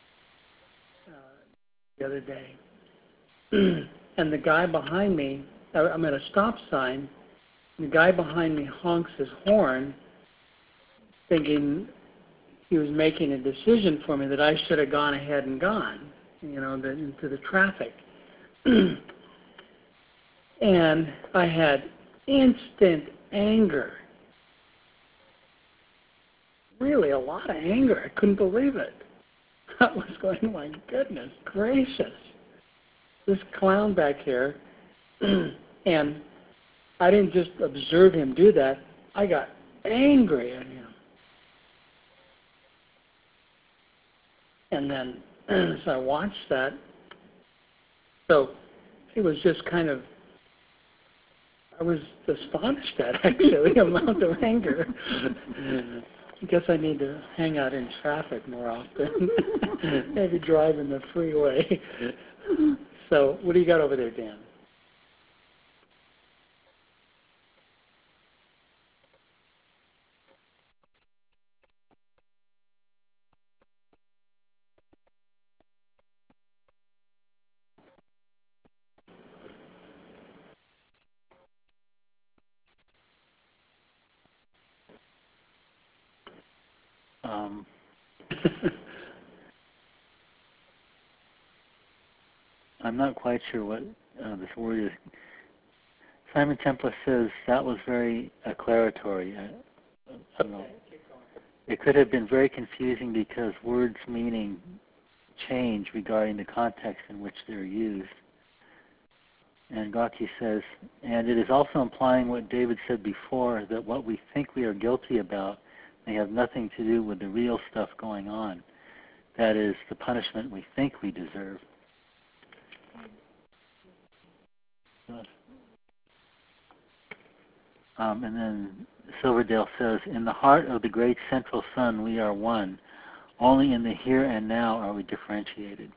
Speaker 1: the other day, and the guy behind me, I'm at a stop sign, and the guy behind me honks his horn, thinking he was making a decision for me that I should have gone ahead and gone, into the traffic. And I had instant anger. Really, a lot of anger. I couldn't believe it. I was going, my goodness gracious. This clown back here. And I didn't just observe him do that. I got angry at him. And then, so I watched that. So it was just kind of, I was astonished at, actually, the amount of anger. I guess I need to hang out in traffic more often. Maybe drive in the freeway. So what do you got over there, Dan?
Speaker 5: I'm not quite sure what this word is. Simon Templar says that was very acclaratory. I don't know. It could have been very confusing because words' meaning change regarding the context in which they're used. And Gaki says, and it is also implying what David said before, that what we think we are guilty about may have nothing to do with the real stuff going on. That is, the punishment we think we deserve. And then Silverdale says, in the heart of the great central sun we are one. Only in the here and now are we differentiated.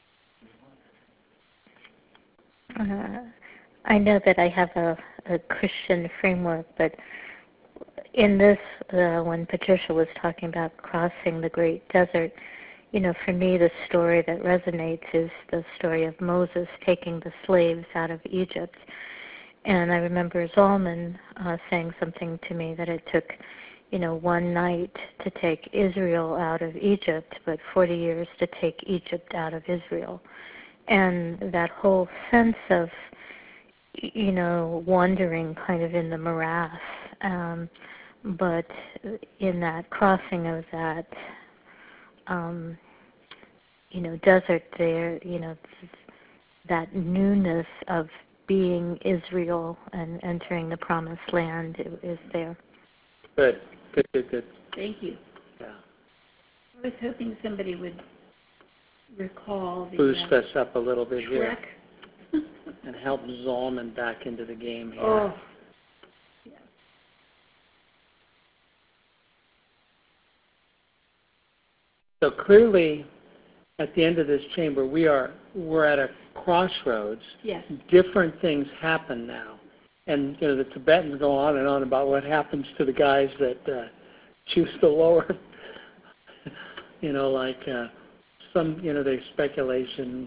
Speaker 3: I know that I have a Christian framework, but in this, when Patricia was talking about crossing the great desert, for me the story that resonates is the story of Moses taking the slaves out of Egypt. And I remember Zalman saying something to me that it took, one night to take Israel out of Egypt, but 40 years to take Egypt out of Israel. And that whole sense of, wandering kind of in the morass, but in that crossing of that, desert there, that newness of being Israel and entering the promised land is there.
Speaker 1: Good.
Speaker 2: Thank you.
Speaker 1: Yeah.
Speaker 2: I was hoping somebody would recall the
Speaker 1: Boost us up a little bit here
Speaker 2: Shrek.
Speaker 1: and help Zalman back into the game here.
Speaker 2: Oh. Yeah.
Speaker 1: So clearly, at the end of this chamber, we're at a crossroads.
Speaker 2: Yes.
Speaker 1: Different things happen now, and the Tibetans go on and on about what happens to the guys that choose the lower. There's speculation.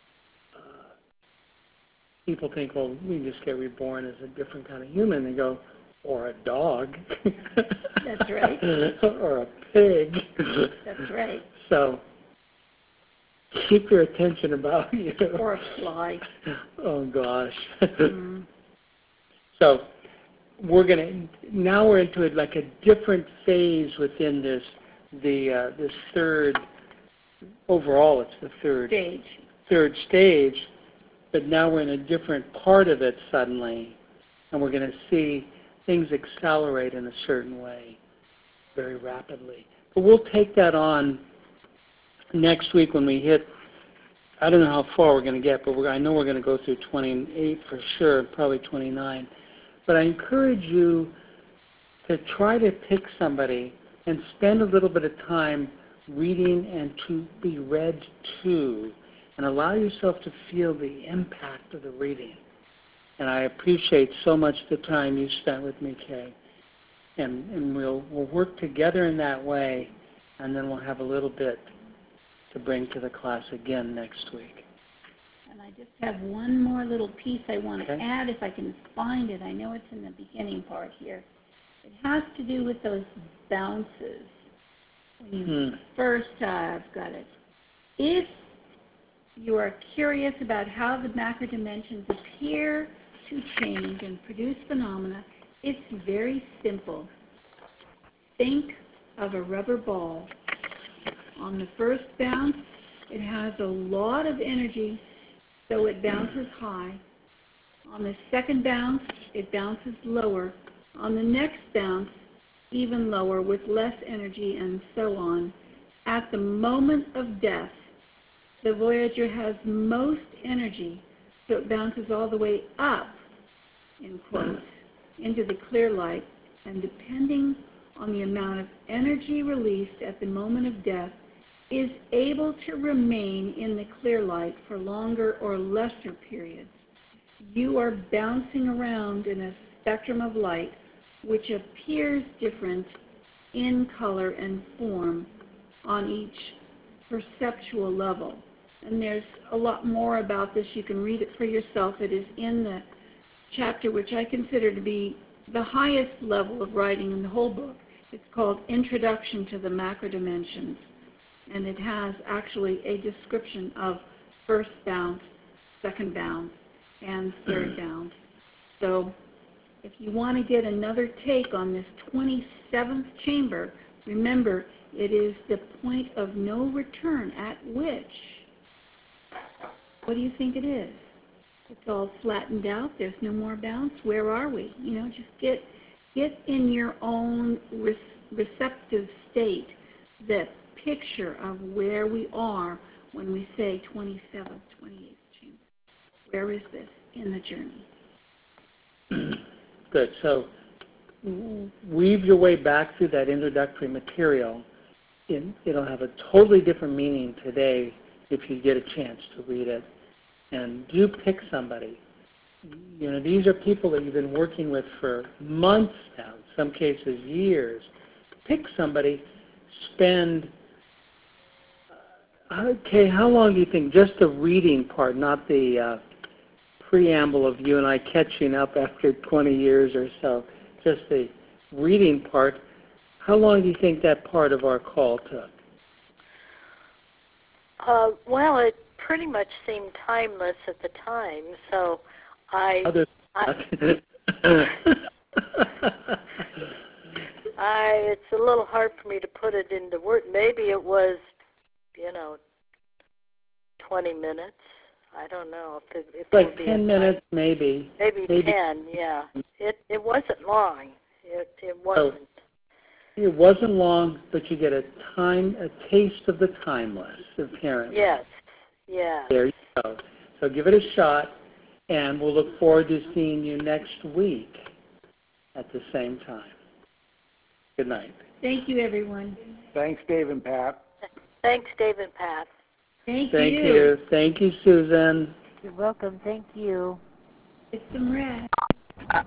Speaker 1: People think, well, we just get reborn as a different kind of human. They go, or a dog.
Speaker 2: That's right.
Speaker 1: Or a pig.
Speaker 2: That's right.
Speaker 1: So keep your attention about you.
Speaker 2: Or a fly.
Speaker 1: Oh gosh.
Speaker 2: Mm.
Speaker 1: So now we're into it like a different phase within this third. Overall, it's the third stage, but now we're in a different part of it suddenly, and we're going to see things accelerate in a certain way very rapidly. But we'll take that on next week when we hit, I don't know how far we're going to get, but I know we're going to go through 28 for sure, probably 29. But I encourage you to try to pick somebody and spend a little bit of time reading and to be read to, and allow yourself to feel the impact of the reading. And I appreciate so much the time you spent with me, Kay. And we'll work together in that way, and then we'll have a little bit to bring to the class again next week.
Speaker 2: And I just have one more little piece I want to add, if I can find it. I know it's in the beginning part here. It has to do with those bounces. When you first, I've got it. If you are curious about how the macro dimensions appear to change and produce phenomena, it's very simple. Think of a rubber ball. On the first bounce, it has a lot of energy, so it bounces high. On the second bounce, it bounces lower. On the next bounce, even lower with less energy, and so on. At the moment of death, the Voyager has most energy, so it bounces all the way up, in quotes, into the clear light, and depending on the amount of energy released at the moment of death, is able to remain in the clear light for longer or lesser periods. You are bouncing around in a spectrum of light which appears different in color and form on each perceptual level. And there's a lot more about this. You can read it for yourself. It is in the chapter which I consider to be the highest level of writing in the whole book. It's called Introduction to the Macro Dimensions, and it has actually a description of first bounce, second bounce, and third bounce. So if you want to get another take on this 27th chamber, remember it is the point of no return at which, what do you think it is? It's all flattened out. There's no more bounce. Where are we? You know, just get in your own receptive state the picture of where we are when we say 27th, 28th chamber. Where is this in the journey?
Speaker 1: Good. So weave your way back through that introductory material. It'll have a totally different meaning today if you get a chance to read it. And do pick somebody. You know, these are people that you've been working with for months now, in some cases years. Pick somebody, spend, okay, how long do you think, just the reading part, not the preamble of you and I catching up after 20 years or so, just the reading part, how long do you think that part of our call took?
Speaker 6: Well, it pretty much seemed timeless at the time, so it's a little hard for me to put it into words. Maybe it was, 20 minutes. I don't know. If
Speaker 1: like 10 minutes, maybe.
Speaker 6: Maybe 10, yeah. It wasn't long. It wasn't.
Speaker 1: It wasn't long, but you get a taste of the timeless, apparently.
Speaker 6: Yes.
Speaker 1: There you go. So give it a shot, and we'll look forward to seeing you next week at the same time. Good night.
Speaker 2: Thank you, everyone.
Speaker 4: Thanks, Dave and Pat.
Speaker 6: Thanks, Dave and Pat.
Speaker 2: Thank
Speaker 1: you. Thank you, Susan.
Speaker 7: You're welcome. Thank you.
Speaker 2: Get some rest.